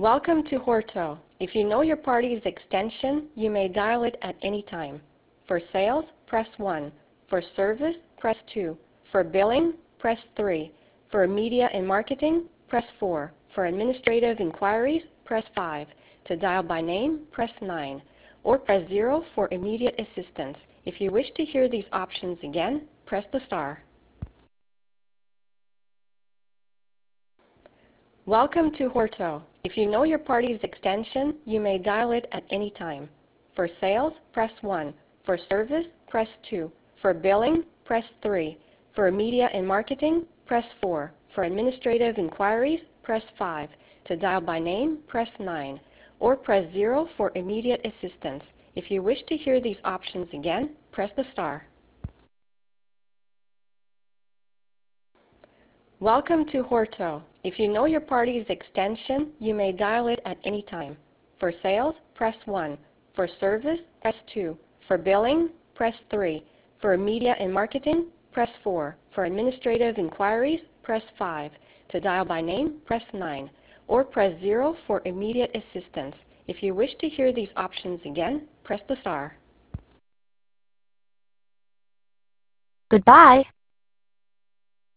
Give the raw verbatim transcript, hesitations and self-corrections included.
Welcome to Horto. If you know your party's extension, you may dial it at any time. For sales, press one. For service, press two. For billing, press three. For media and marketing, press four. For administrative inquiries, press five. To dial by name, press nine. Or press zero for immediate assistance. If you wish to hear these options again, press the star. Welcome to Horto. If you know your party's extension, you may dial it at any time. For sales, press one. For service, press two. For billing, press three. For media and marketing, press four. For administrative inquiries, press five. To dial by name, press nine. Or press zero for immediate assistance. If you wish to hear these options again, press the star. Welcome to Horto. If you know your party's extension, you may dial it at any time. For sales, press one. For service, press two. For billing, press three. For media and marketing, press four. For administrative inquiries, press five. To dial by name, press nine. Or press zero for immediate assistance. If you wish to hear these options again, press the star. Goodbye.